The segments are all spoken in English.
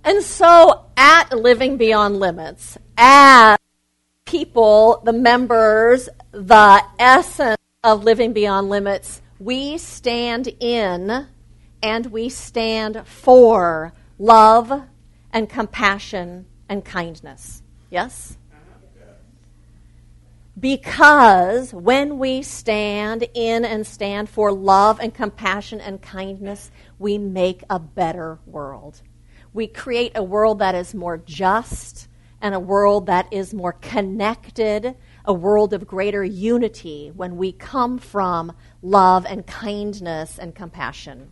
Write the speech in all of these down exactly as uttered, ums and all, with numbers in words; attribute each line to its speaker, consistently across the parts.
Speaker 1: And so at Living Beyond Limits, as people, the members, the essence of Living Beyond Limits, we stand in and we stand for love and compassion and kindness. Yes? Because when we stand in and stand for love and compassion and kindness, we make a better world. We create a world that is more just and a world that is more connected, a world of greater unity when we come from love and kindness and compassion.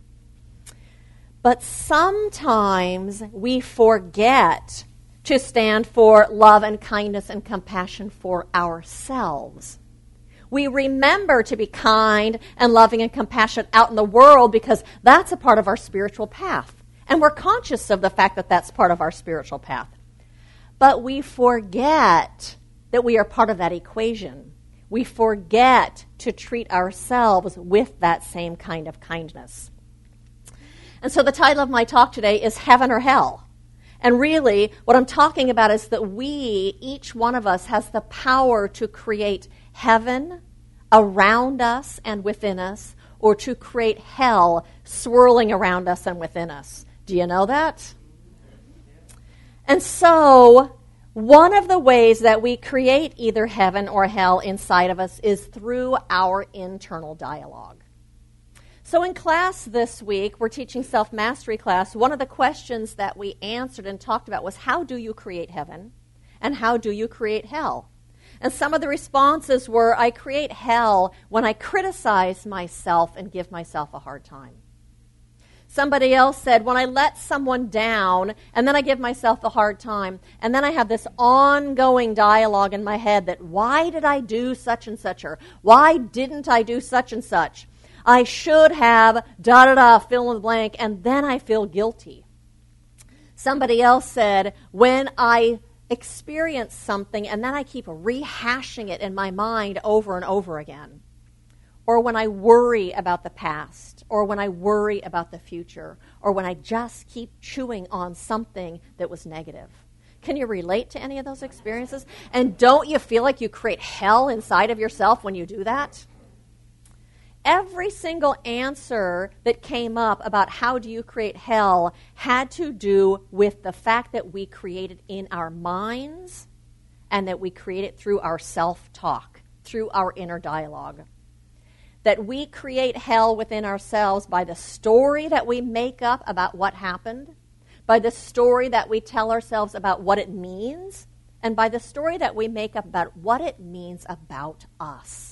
Speaker 1: But sometimes we forget to stand for love and kindness and compassion for ourselves. We remember to be kind and loving and compassionate out in the world because that's a part of our spiritual path. And we're conscious of the fact that that's part of our spiritual path. But we forget that we are part of that equation. We forget to treat ourselves with that same kind of kindness. And so the title of my talk today is Heaven or Hell. And really, what I'm talking about is that we, each one of us, has the power to create heaven around us and within us, or to create hell swirling around us and within us. Do you know that? And so, one of the ways that we create either heaven or hell inside of us is through our internal dialogue. So in class this week, we're teaching self-mastery class. One of the questions that we answered and talked about was, how do you create heaven and how do you create hell? And some of the responses were, I create hell when I criticize myself and give myself a hard time. Somebody else said, when I let someone down and then I give myself a hard time, and then I have this ongoing dialogue in my head that, why did I do such and such, or why didn't I do such and such? I should have da-da-da, fill in the blank, and then I feel guilty. Somebody else said, when I experience something and then I keep rehashing it in my mind over and over again, or when I worry about the past, or when I worry about the future, or when I just keep chewing on something that was negative. Can you relate to any of those experiences? And don't you feel like you create hell inside of yourself when you do that? Every single answer that came up about how do you create hell had to do with the fact that we create it in our minds and that we create it through our self-talk, through our inner dialogue. That we create hell within ourselves by the story that we make up about what happened, by the story that we tell ourselves about what it means, and by the story that we make up about what it means about us.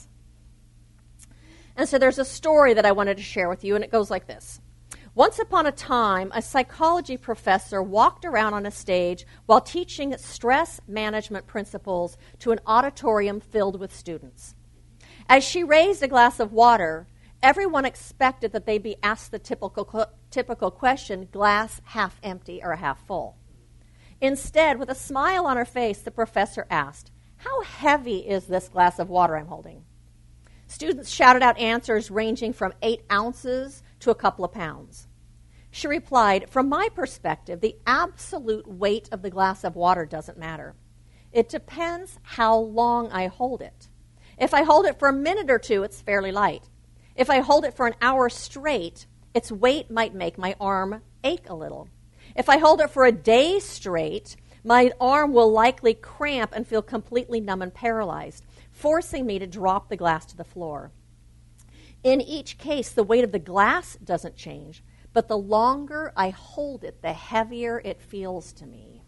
Speaker 1: And so there's a story that I wanted to share with you, and it goes like this. Once upon a time, a psychology professor walked around on a stage while teaching stress management principles to an auditorium filled with students. As she raised a glass of water, everyone expected that they'd be asked the typical, typical question, glass half empty or half full. Instead, with a smile on her face, the professor asked, how heavy is this glass of water I'm holding? Students shouted out answers ranging from eight ounces to a couple of pounds. She replied, from my perspective, the absolute weight of the glass of water doesn't matter. It depends how long I hold it. If I hold it for a minute or two, it's fairly light. If I hold it for an hour straight, its weight might make my arm ache a little. If I hold it for a day straight, my arm will likely cramp and feel completely numb and paralyzed, forcing me to drop the glass to the floor. In each case, the weight of the glass doesn't change, but the longer I hold it, the heavier it feels to me.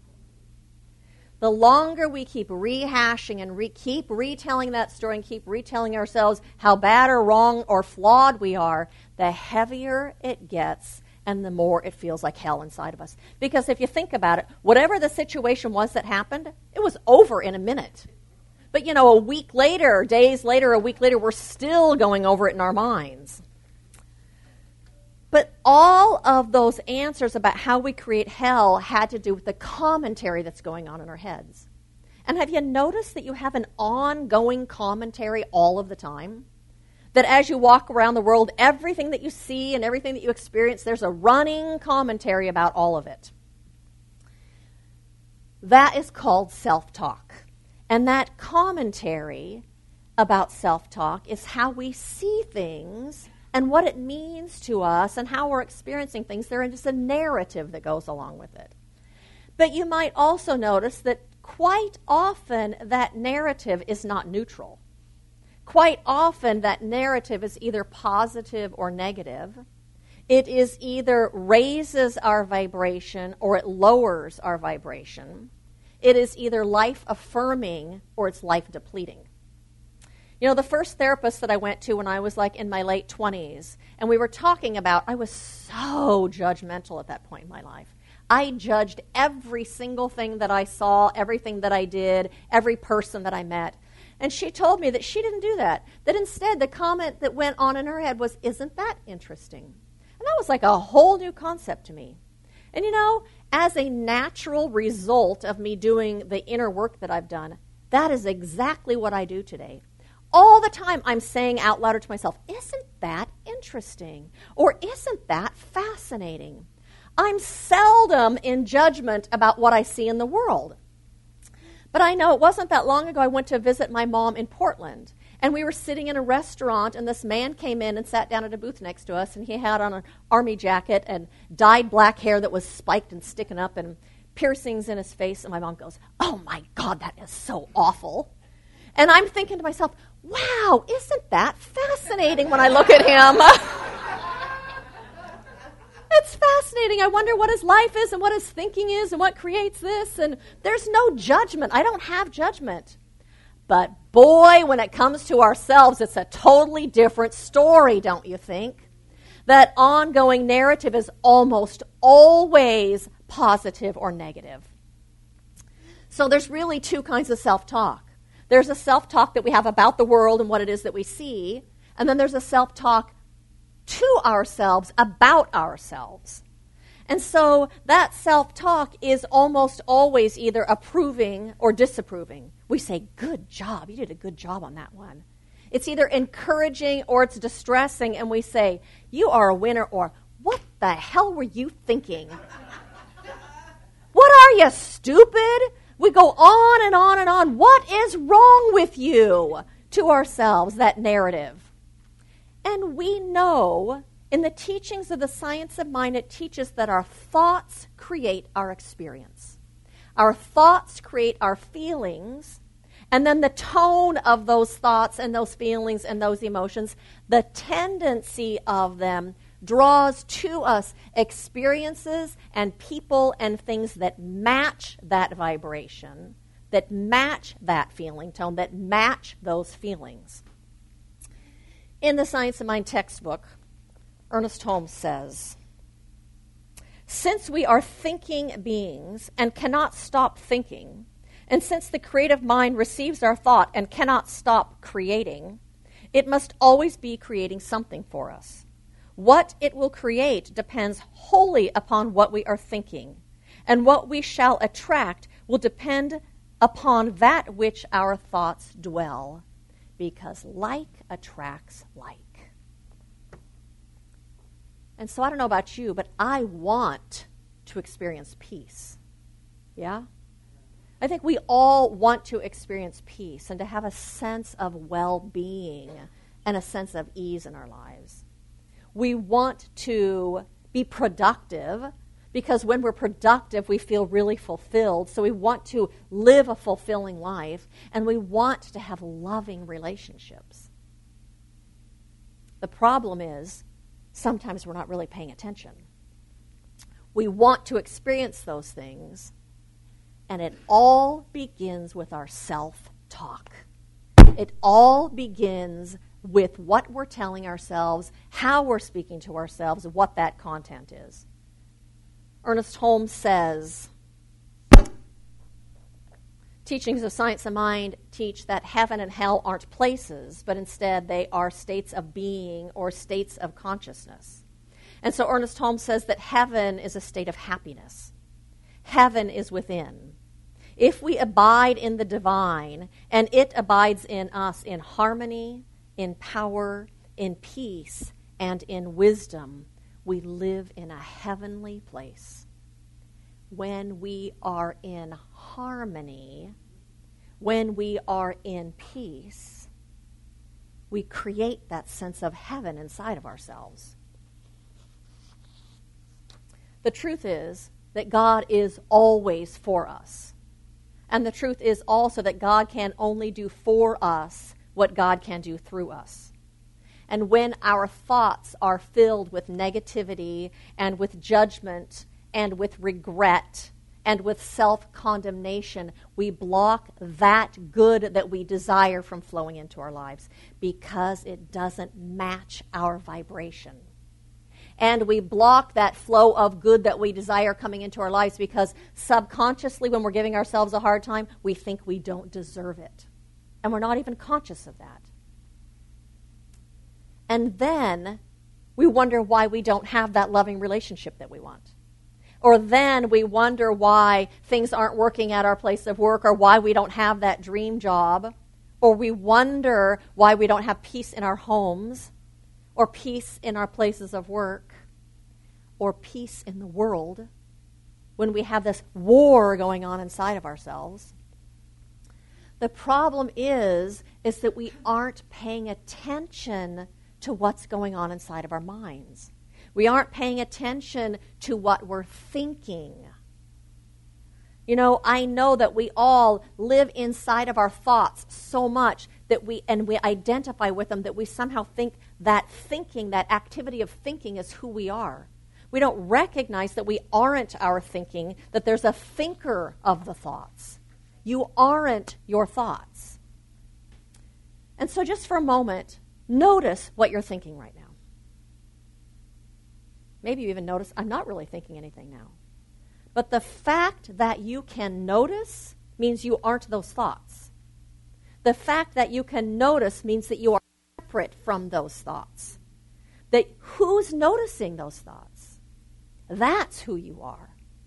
Speaker 1: The longer we keep rehashing and re- keep retelling that story and keep retelling ourselves how bad or wrong or flawed we are, the heavier it gets and the more it feels like hell inside of us. Because if you think about it, whatever the situation was that happened, it was over in a minute. But, you know, a week later, days later, a week later, we're still going over it in our minds. But all of those answers about how we create hell had to do with the commentary that's going on in our heads. And have you noticed that you have an ongoing commentary all of the time? That as you walk around the world, everything that you see and everything that you experience, there's a running commentary about all of it. That is called self-talk. And that commentary about self-talk is how we see things and what it means to us and how we're experiencing things. There is just a narrative that goes along with it. But you might also notice that quite often that narrative is not neutral. Quite often that narrative is either positive or negative. It is either raises our vibration or it lowers our vibration. It is either life-affirming or it's life-depleting. You know, the first therapist that I went to when I was like in my late twenties, and we were talking about, I was so judgmental at that point in my life. I judged every single thing that I saw, everything that I did, every person that I met. And she told me that she didn't do that, that instead the comment that went on in her head was, isn't that interesting? And that was like a whole new concept to me. And you know, as a natural result of me doing the inner work that I've done, that is exactly what I do today. All the time I'm saying out loud to myself, isn't that interesting? Or isn't that fascinating? I'm seldom in judgment about what I see in the world. But I know it wasn't that long ago I went to visit my mom in Portland. And we were sitting in a restaurant, and this man came in and sat down at a booth next to us, and he had on an army jacket and dyed black hair that was spiked and sticking up and piercings in his face. And my mom goes, oh my God, that is so awful. And I'm thinking to myself, wow, isn't that fascinating when I look at him? It's fascinating. I wonder what his life is and what his thinking is and what creates this. And there's no judgment. I don't have judgment. But boy, when it comes to ourselves, it's a totally different story, don't you think? That ongoing narrative is almost always positive or negative. So there's really two kinds of self-talk. There's a self-talk that we have about the world and what it is that we see, and then there's a self-talk to ourselves about ourselves. And so that self-talk is almost always either approving or disapproving. We say, good job, you did a good job on that one. It's either encouraging or it's distressing, and we say, you are a winner, or what the hell were you thinking? What are you, stupid? We go on and on and on. What is wrong with you? To ourselves, that narrative. And we know in the teachings of the science of mind, it teaches that our thoughts create our experience. Our thoughts create our feelings, and then the tone of those thoughts and those feelings and those emotions, the tendency of them draws to us experiences and people and things that match that vibration, that match that feeling tone, that match those feelings. In the Science of Mind textbook, Ernest Holmes says, since we are thinking beings and cannot stop thinking, and since the creative mind receives our thought and cannot stop creating, it must always be creating something for us. What it will create depends wholly upon what we are thinking, and what we shall attract will depend upon that which our thoughts dwell, because like attracts like. And so I don't know about you, but I want to experience peace. Yeah? I think we all want to experience peace and to have a sense of well-being and a sense of ease in our lives. We want to be productive because when we're productive, we feel really fulfilled. So we want to live a fulfilling life, and we want to have loving relationships. The problem is, sometimes we're not really paying attention. We want to experience those things, and it all begins with our self-talk. It all begins with what we're telling ourselves, how we're speaking to ourselves, what that content is. Ernest Holmes says, teachings of science of mind teach that heaven and hell aren't places, but instead they are states of being or states of consciousness. And so Ernest Holmes says that heaven is a state of happiness. Heaven is within. If we abide in the divine, and it abides in us in harmony, in power, in peace, and in wisdom, we live in a heavenly place. When we are in harmony, when we are in peace, we create that sense of heaven inside of ourselves. The truth is that God is always for us. And the truth is also that God can only do for us what God can do through us. And when our thoughts are filled with negativity and with judgment and with regret and with self-condemnation, we block that good that we desire from flowing into our lives because it doesn't match our vibration. And we block that flow of good that we desire coming into our lives because subconsciously, when we're giving ourselves a hard time, we think we don't deserve it. And we're not even conscious of that. And then we wonder why we don't have that loving relationship that we want. Or then we wonder why things aren't working at our place of work, or why we don't have that dream job. Or we wonder why we don't have peace in our homes, or peace in our places of work, or peace in the world, when we have this war going on inside of ourselves. The problem is, is that we aren't paying attention to what's going on inside of our minds. We aren't paying attention to what we're thinking. You know, I know that we all live inside of our thoughts so much that we, and we identify with them, that we somehow think that thinking, that activity of thinking is who we are. We don't recognize that we aren't our thinking, that there's a thinker of the thoughts. You aren't your thoughts. And so just for a moment, notice what you're thinking right now. Maybe you even notice, I'm not really thinking anything now. But the fact that you can notice means you aren't those thoughts. The fact that you can notice means that you are separate from those thoughts. That who's noticing those thoughts? That's who you are.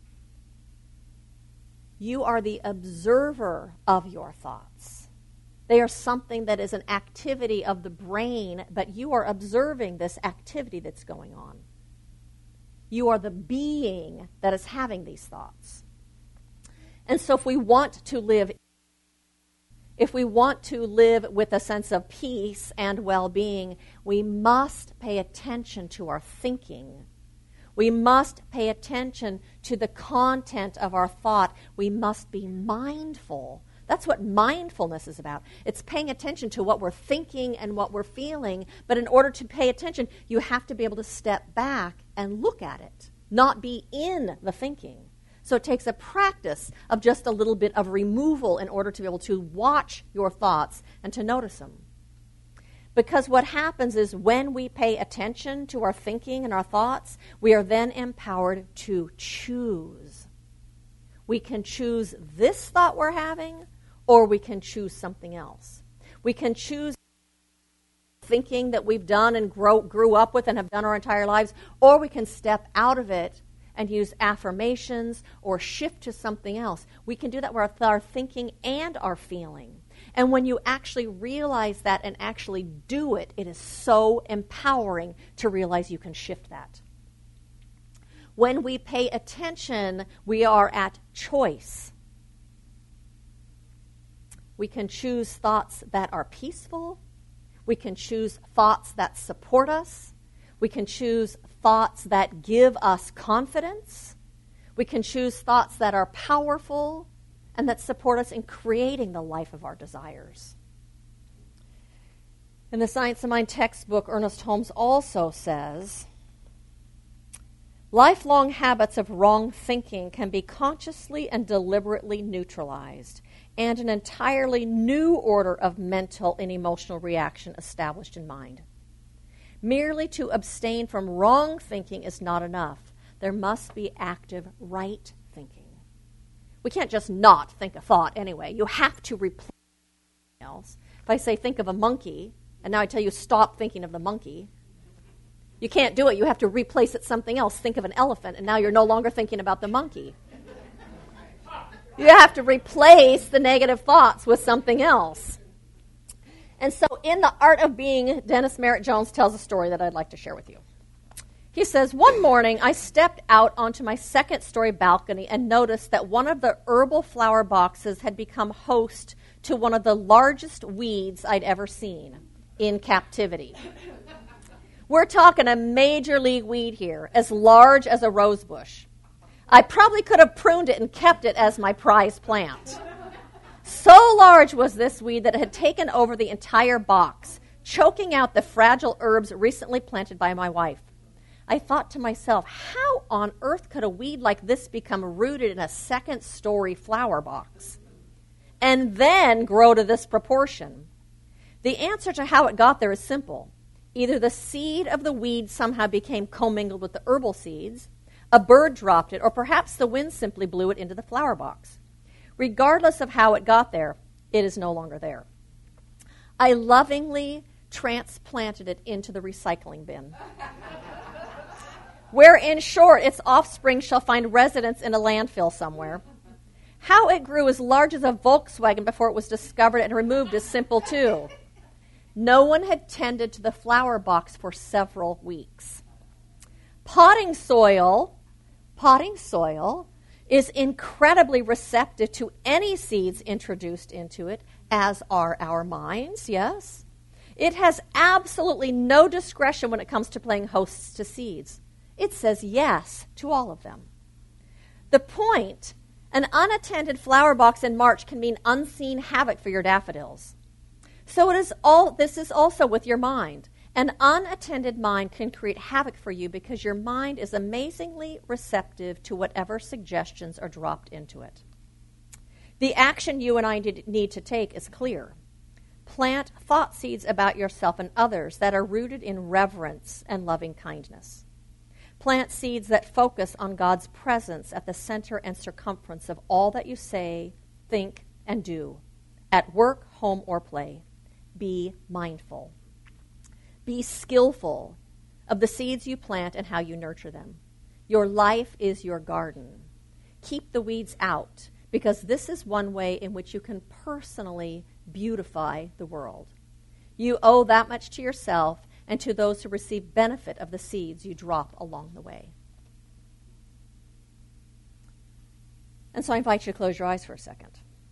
Speaker 1: You are the observer of your thoughts. They are something that is an activity of the brain, but you are observing this activity that's going on. You are the being that is having these thoughts. And so if we want to live, if we want to live with a sense of peace and well-being, we must pay attention to our thinking. We must pay attention to the content of our thought. We must be mindful. That's what mindfulness is about. It's paying attention to what we're thinking and what we're feeling. But in order to pay attention, you have to be able to step back and look at it, not be in the thinking. So it takes a practice of just a little bit of removal in order to be able to watch your thoughts and to notice them. Because what happens is when we pay attention to our thinking and our thoughts, we are then empowered to choose. We can choose this thought we're having, or we can choose something else. We can choose thinking that we've done and grow, grew up with and have done our entire lives, or we can step out of it and use affirmations or shift to something else. We can do that with our thinking and our feeling. And when you actually realize that and actually do it, it is so empowering to realize you can shift that. When we pay attention, we are at choice. We can choose thoughts that are peaceful. We can choose thoughts that support us. We can choose thoughts that give us confidence. We can choose thoughts that are powerful and that support us in creating the life of our desires. In the Science of Mind textbook, Ernest Holmes also says, lifelong habits of wrong thinking can be consciously and deliberately neutralized, and an entirely new order of mental and emotional reaction established in mind. Merely to abstain from wrong thinking is not enough. There must be active right thinking. We can't just not think a thought anyway. You have to replace something else. If I say think of a monkey, and now I tell you stop thinking of the monkey, you can't do it. You have to replace it something else. Think of an elephant, and now you're no longer thinking about the monkey. You have to replace the negative thoughts with something else. And so in The Art of Being, Dennis Merritt Jones tells a story that I'd like to share with you. He says, one morning I stepped out onto my second story balcony and noticed that one of the herbal flower boxes had become host to one of the largest weeds I'd ever seen in captivity. We're talking a major league weed here, as large as a rose bush. I probably could have pruned it and kept it as my prize plant. So large was this weed that it had taken over the entire box, choking out the fragile herbs recently planted by my wife. I thought to myself, how on earth could a weed like this become rooted in a second-story flower box and then grow to this proportion? The answer to how it got there is simple. Either the seed of the weed somehow became commingled with the herbal seeds, a bird dropped it, or perhaps the wind simply blew it into the flower box. Regardless of how it got there, it is no longer there. I lovingly transplanted it into the recycling bin, where, in short, its offspring shall find residence in a landfill somewhere. How it grew as large as a Volkswagen before it was discovered and removed is simple, too. No one had tended to the flower box for several weeks. Potting soil, potting soil is incredibly receptive to any seeds introduced into it, as are our minds, yes? It has absolutely no discretion when it comes to playing hosts to seeds. It says yes to all of them. The point, an unattended flower box in March can mean unseen havoc for your daffodils. So it is all. This is also with your mind. An unattended mind can create havoc for you because your mind is amazingly receptive to whatever suggestions are dropped into it. The action you and I need to take is clear. Plant thought seeds about yourself and others that are rooted in reverence and loving kindness. Plant seeds that focus on God's presence at the center and circumference of all that you say, think, and do, at work, home, or play. Be mindful. Be skillful of the seeds you plant and how you nurture them. Your life is your garden. Keep the weeds out, because this is one way in which you can personally beautify the world. You owe that much to yourself and to those who receive benefit of the seeds you drop along the way. And so I invite you to close your eyes for a second.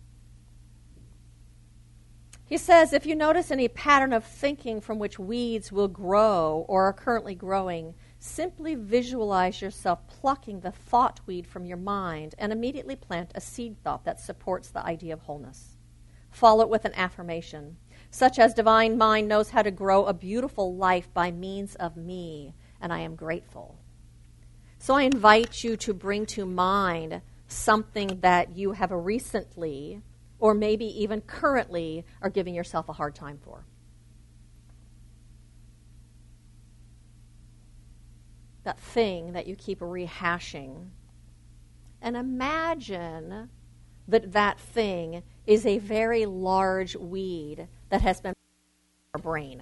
Speaker 1: He says, if you notice any pattern of thinking from which weeds will grow or are currently growing, simply visualize yourself plucking the thought weed from your mind and immediately plant a seed thought that supports the idea of wholeness. Follow it with an affirmation, such as divine mind knows how to grow a beautiful life by means of me, and I am grateful. So I invite you to bring to mind something that you have recently or maybe even currently are giving yourself a hard time for. That thing that you keep rehashing. And imagine that that thing is a very large weed that has been in your brain.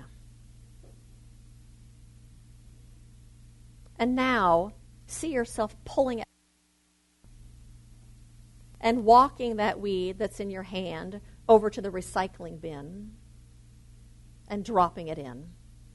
Speaker 1: And now, see yourself pulling it and walking that weed that's in your hand over to the recycling bin and dropping it in.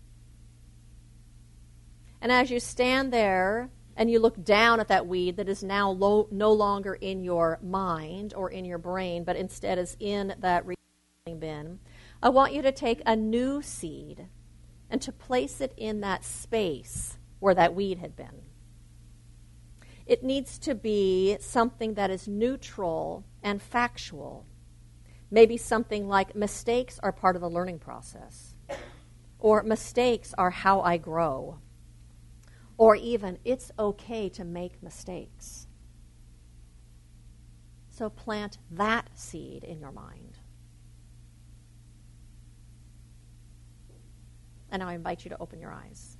Speaker 1: And as you stand there and you look down at that weed that is now lo- no longer in your mind or in your brain, but instead is in that recycling bin, I want you to take a new seed and to place it in that space where that weed had been. It needs to be something that is neutral and factual. Maybe something like mistakes are part of the learning process, or mistakes are how I grow, or even it's okay to make mistakes. So plant that seed in your mind. And now I invite you to open your eyes.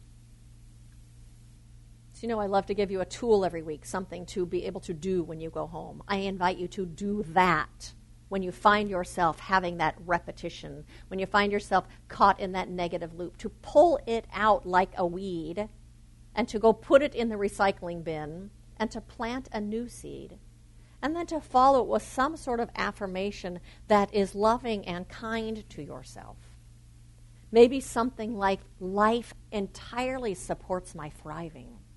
Speaker 1: So you know I love to give you a tool every week, something to be able to do when you go home. I invite you to do that when you find yourself having that repetition, when you find yourself caught in that negative loop, to pull it out like a weed and to go put it in the recycling bin and to plant a new seed. And then to follow it with some sort of affirmation that is loving and kind to yourself. Maybe something like, life entirely supports my thriving.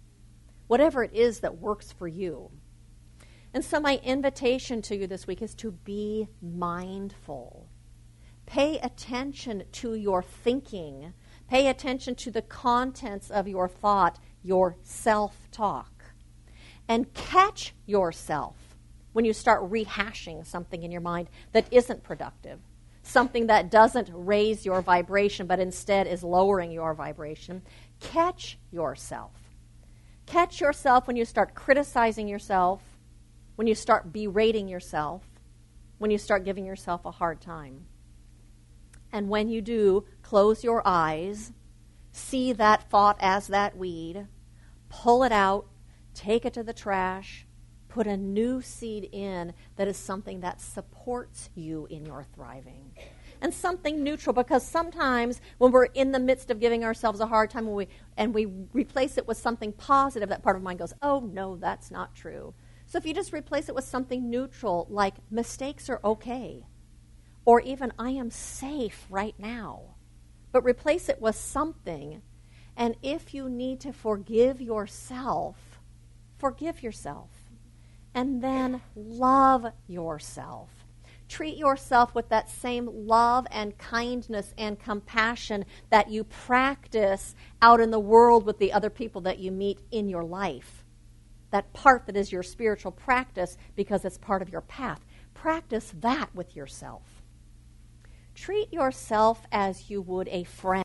Speaker 1: whatever it is that works for you. And so my invitation to you this week is to be mindful. Pay attention to your thinking. Pay attention to the contents of your thought, your self-talk. And catch yourself when you start rehashing something in your mind that isn't productive, something that doesn't raise your vibration but instead is lowering your vibration. Catch yourself. Catch yourself when you start criticizing yourself, when you start berating yourself, when you start giving yourself a hard time. And when you do, close your eyes, see that thought as that weed, pull it out, take it to the trash, put a new seed in that is something that supports you in your thriving. And something neutral, because sometimes when we're in the midst of giving ourselves a hard time when we, and we replace it with something positive, that part of mind goes, oh, no, that's not true. So if you just replace it with something neutral, like mistakes are okay, or even I am safe right now, but replace it with something. And if you need to forgive yourself, forgive yourself. And then love yourself. Treat yourself with that same love and kindness and compassion that you practice out in the world with the other people that you meet in your life. That part that is your spiritual practice because it's part of your path. Practice that with yourself. Treat yourself as you would a friend.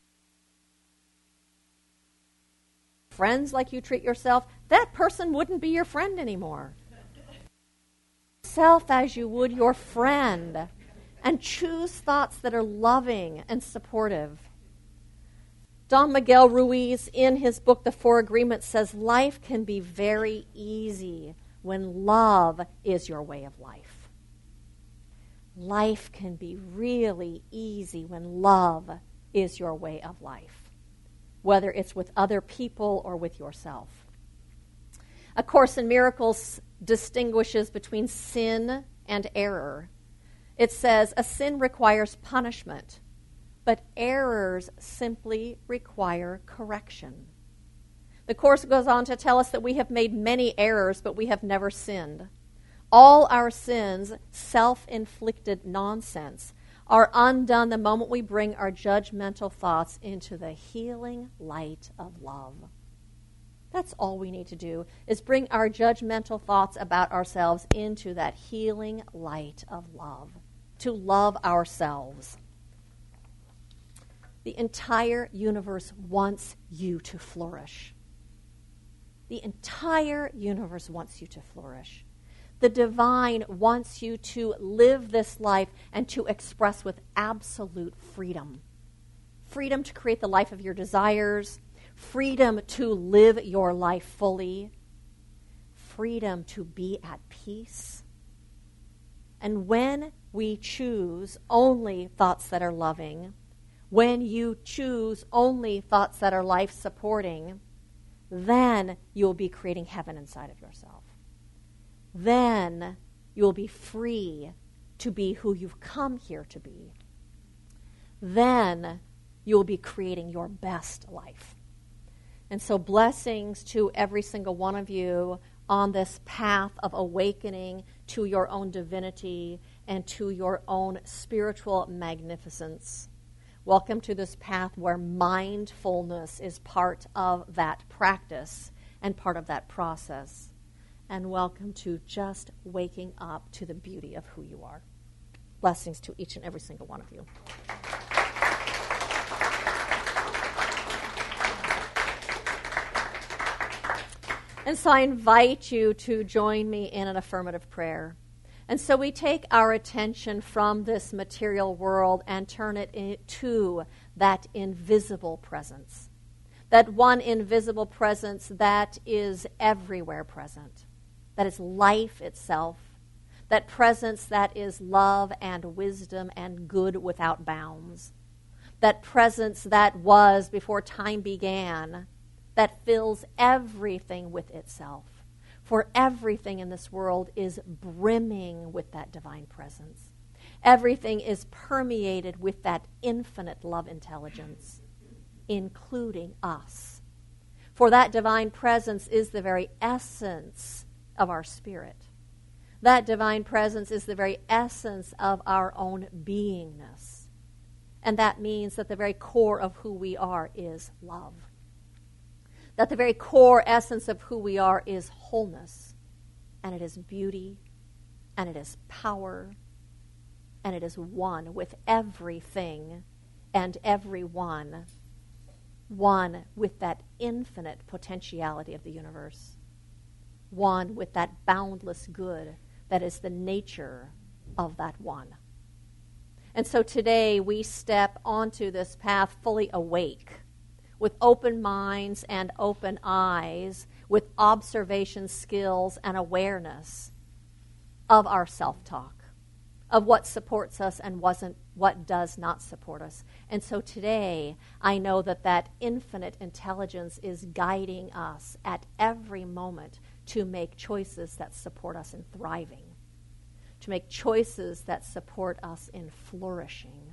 Speaker 1: Friends like you treat yourself, that person wouldn't be your friend anymore. Self as you would your friend, and choose thoughts that are loving and supportive. Don Miguel Ruiz, in his book, The Four Agreements, says life can be very easy when love is your way of life. Life can be really easy when love is your way of life, whether it's with other people or with yourself. A Course in Miracles distinguishes between sin and error. It says a sin requires punishment, but errors simply require correction. The Course goes on to tell us that we have made many errors, but we have never sinned. All our sins, self-inflicted nonsense, are undone the moment we bring our judgmental thoughts into the healing light of love. That's all we need to do, is bring our judgmental thoughts about ourselves into that healing light of love, to love ourselves. The entire universe wants you to flourish. The entire universe wants you to flourish. The divine wants you to live this life and to express with absolute freedom. Freedom to create the life of your desires, freedom to live your life fully, freedom to be at peace. And when we choose only thoughts that are loving, when you choose only thoughts that are life-supporting, then you'll be creating heaven inside of yourself. Then you'll be free to be who you've come here to be. Then you'll be creating your best life. And so blessings to every single one of you on this path of awakening to your own divinity and to your own spiritual magnificence. Welcome to this path where mindfulness is part of that practice and part of that process. And welcome to just waking up to the beauty of who you are. Blessings to each and every single one of you. And so I invite you to join me in an affirmative prayer. And so we take our attention from this material world and turn it into that invisible presence. That one invisible presence that is everywhere present. That is life itself. That presence that is love and wisdom and good without bounds. That presence that was before time began, that fills everything with itself. For everything in this world is brimming with that divine presence. Everything is permeated with that infinite love intelligence, including us. For that divine presence is the very essence of our spirit. That divine presence is the very essence of our own beingness. And that means that the very core of who we are is love. That the very core essence of who we are is wholeness. And it is beauty. And it is power. And it is one with everything and everyone. One with that infinite potentiality of the universe. One with that boundless good that is the nature of that one. And so today we step onto this path fully awake, with open minds and open eyes, with observation skills and awareness of our self-talk, of what supports us and wasn't, what does not support us. And so today I know that that infinite intelligence is guiding us at every moment to make choices that support us in thriving, to make choices that support us in flourishing,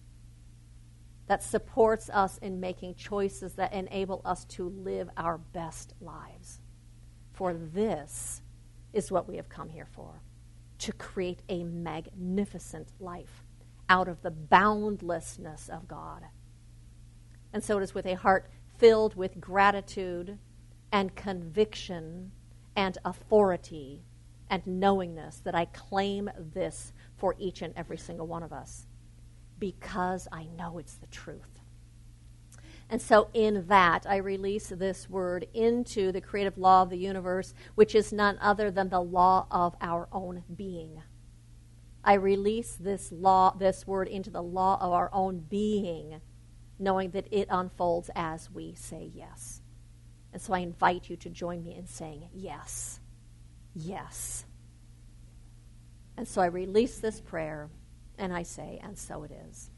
Speaker 1: that supports us in making choices that enable us to live our best lives. For this is what we have come here for, to create a magnificent life out of the boundlessness of God. And so it is with a heart filled with gratitude and conviction and authority and knowingness that I claim this for each and every single one of us, because I know it's the truth. And so in that, I release this word into the creative law of the universe, which is none other than the law of our own being. I release this law, this word into the law of our own being, knowing that it unfolds as we say yes. And so I invite you to join me in saying yes. Yes. And so I release this prayer, and I say, and so it is.